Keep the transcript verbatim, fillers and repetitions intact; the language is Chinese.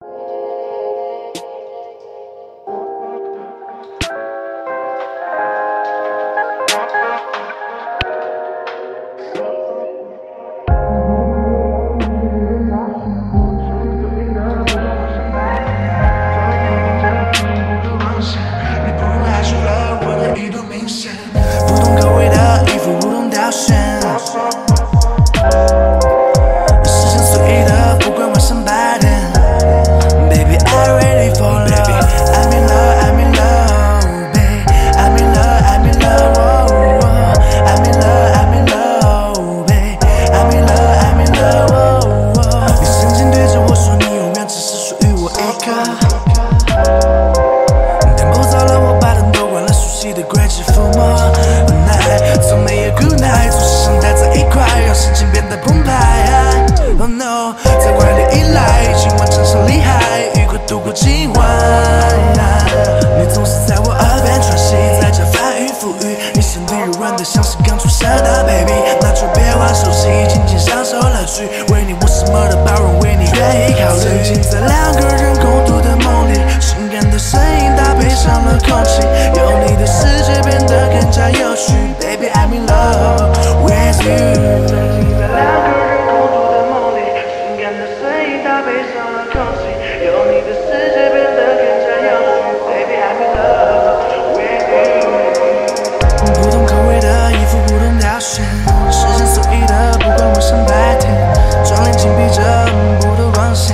不同口味的衣服，不同挑选，时间随意的，不管晚上白天。Baby, I ready for love. I'm in love, I'm in love, babe. I'm in love, I'm in love, oh, oh. I'm in love, I'm in love, babe. I'm in love, I'm in love, oh, oh. 你曾经对着我说，你永远只是属于我一个。Tempo早了，我把灯都关了，熟悉的轨迹抚摸。Good night， 从没有 good night， 总是想待在一块，让心情变得澎湃。Oh no， 在快乐依赖，今晚真是厉害，愉快度过今晚。你总是在我耳边喘息，在这翻云覆雨，你身体柔软的像是刚出生的 baby， 那就别玩手机，尽情享受乐趣。为你我什么都包容，为你愿意考虑。沉浸在两个人共度的梦里，性感的声音搭配上了空气，有你的世界变得更加有趣。Baby, I'm in love with you。沉浸在两个人共度的梦里，性感的声音搭配上了空气，有你的世界变得更加有趣。Baby, I'm in love with you。不同口味的衣服，不同挑选，时间随意的，不管晚上白天，窗帘紧闭着，不同光线。